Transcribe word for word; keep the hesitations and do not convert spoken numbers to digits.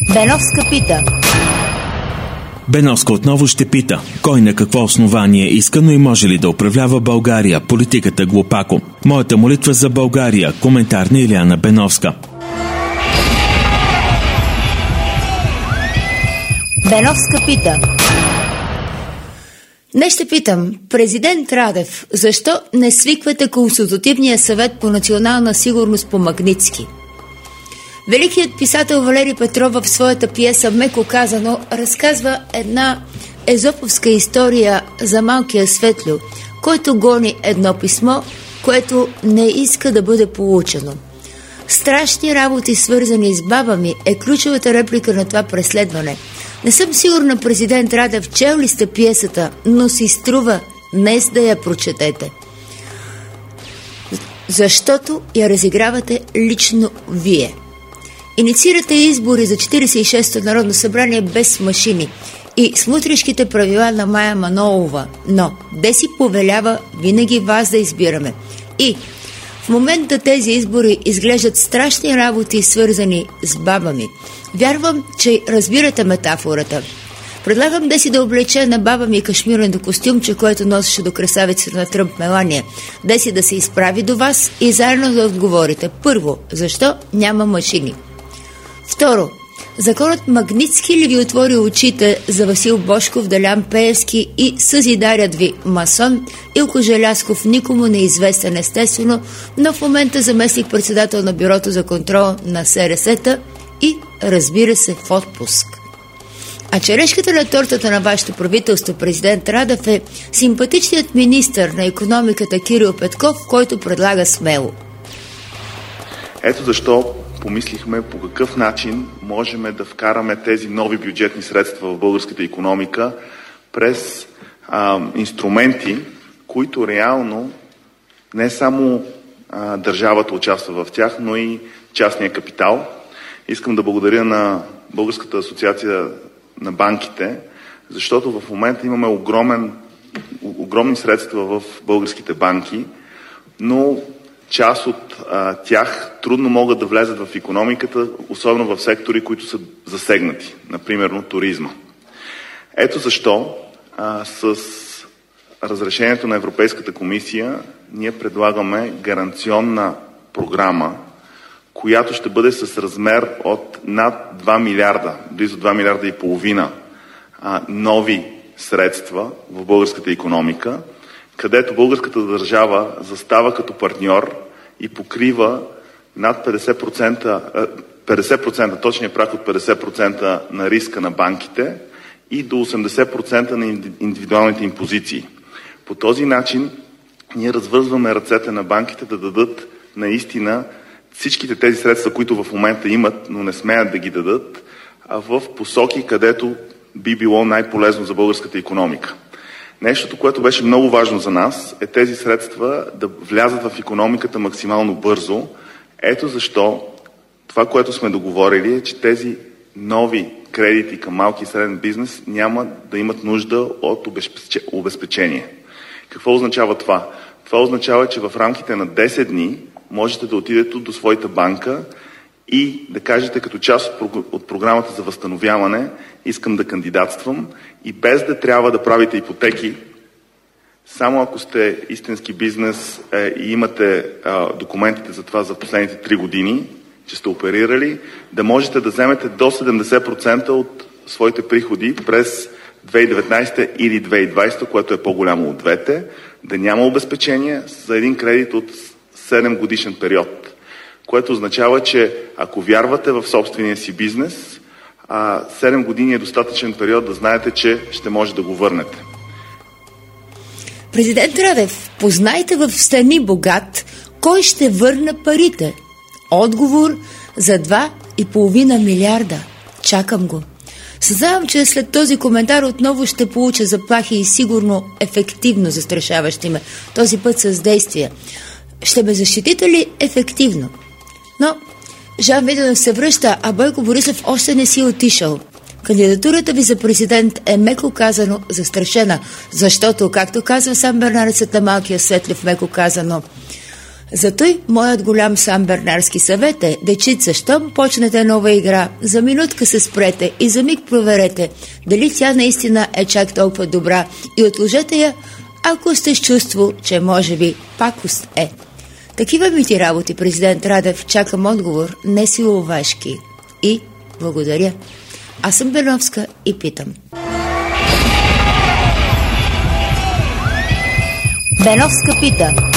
Беновска пита. Беновска отново ще пита, кой на какво основание иска, но и може ли да управлява България, политиката глупако. Моята молитва за България, коментар на Илияна Беновска. Беновска пита. Днес ще питам, президент Радев, защо не свиквате Консултативния съвет по национална сигурност по Магнитски? Великият писател Валери Петров в своята пиеса "Меко казано" разказва една езоповска история за малкия Светлю, който гони едно писмо, което не иска да бъде получено. Страшни работи, свързани с баба ми, е ключовата реплика на това преследване. Не съм сигурна, президент Радев, чел ли сте пиесата, но си струва днес да я прочетете. Защото я разигравате лично вие. Инициирате избори за четиридесет и шесто Народно събрание без машини и с мутришките правила на Мая Манолова, но де си повелява винаги вас да избираме. И в момента тези избори изглеждат страшни работи, свързани с баба ми. Вярвам, че разбирате метафората. Предлагам да си да облече на баба ми кашмирен костюмче, което носеше до красавицата на Тръмп Мелания. Да си да се изправи до вас и заедно да отговорите. Първо, защо няма машини? Второ, законът Магнитски ли ви отвори очите за Васил Божков, Делян Пеевски и съзидарят ви масон Илко Желязков, никому неизвестен естествено, но в момента заместник-председател на Бюрото за контрол на СРС-та и, разбира се, в отпуск. А черешката на тортата на вашето правителство, президент Радев, е симпатичният министър на икономиката Кирил Петков, който предлага смело. Ето защо помислихме по какъв начин можем да вкараме тези нови бюджетни средства в българската икономика през а, инструменти, които реално не само а, държавата участва в тях, но и частния капитал. Искам да благодаря на Българската асоциация на банките, защото в момента имаме огромен, огромни средства в българските банки, но част от а, тях трудно могат да влезат в икономиката, особено в сектори, които са засегнати, например туризма. Ето защо а, с разрешението на Европейската комисия ние предлагаме гаранционна програма, която ще бъде с размер от над два милиарда, близо два милиарда и половина а, нови средства в българската икономика, където българската държава застава като партньор и покрива над петдесет процента, петдесет процента, точния прак от петдесет процента на риска на банките и до осемдесет процента на индивидуалните им позиции. По този начин ние развързваме ръцете на банките да дадат наистина всичките тези средства, които в момента имат, но не смеят да ги дадат, в посоки, където би било най-полезно за българската икономика. Нещото, което беше много важно за нас, е тези средства да влязат в икономиката максимално бързо. Ето защо това, което сме договорили, е, че тези нови кредити към малки и среден бизнес няма да имат нужда от обезпечение. Какво означава това? Това означава, че в рамките на десет дни можете да отидете до своята банка и да кажете като част от програмата за възстановяване искам да кандидатствам и без да трябва да правите ипотеки, само ако сте истински бизнес е, и имате е, документите за това за последните три години, че сте оперирали, да можете да вземете до седемдесет процента от своите приходи през две хиляди и деветнадесета или две хиляди и двадесета, което е по-голямо от двете, да няма обезпечение за един кредит от седем годишен период, което означава, че ако вярвате в собствения си бизнес, седем години е достатъчен период да знаете, че ще може да го върнете. Президент Радев, познайте в "Стани богат" кой ще върне парите. Отговор за два и половина милиарда. Чакам го. Съзнавам, че след този коментар отново ще получа заплахи и сигурно ефективно застрашаващи ме, този път с действия. Ще ме защитите ли ефективно? Но Жан Виденов се връща, а Бойко Борисов още не си отишъл. Кандидатурата ви за президент е, меко казано, застрашена, защото, както казва сам Бернарецът на малкия Светлев, меко казано, Затой моят голям Сан Бернарски съвет е: дечица, щом почнете нова игра, за минутка се спрете и за миг проверете дали тя наистина е чак толкова добра и отложете я, ако сте с чувство, че може би пакост е. Такива ми ти работи, президент Радев. Чакам отговор, не силовашки. И благодаря. Аз съм Беновска и питам. Беновска пита.